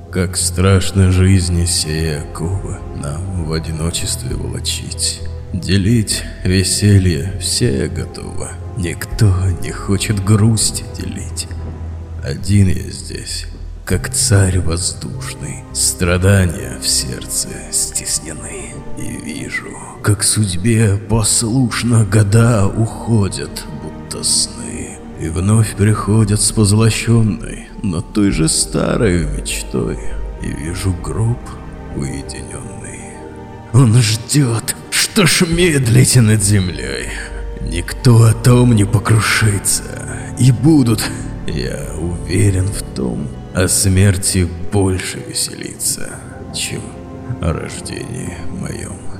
Как страшно жизни сей оковы нам в одиночестве волочить. Делить веселье все готовы, никто не хочет грусти делить. Один я здесь, как царь воздушный, страдания в сердце стеснены. И вижу, как судьбе послушно года уходят, будто сны. И вновь приходят с позлощенной, но той же старой мечтой. И вижу гроб уединенный. Он ждет, что ж медлить над землей. Никто о том не покрушится, и будут, я уверен в том, о смерти больше веселиться, чем о рождении моем.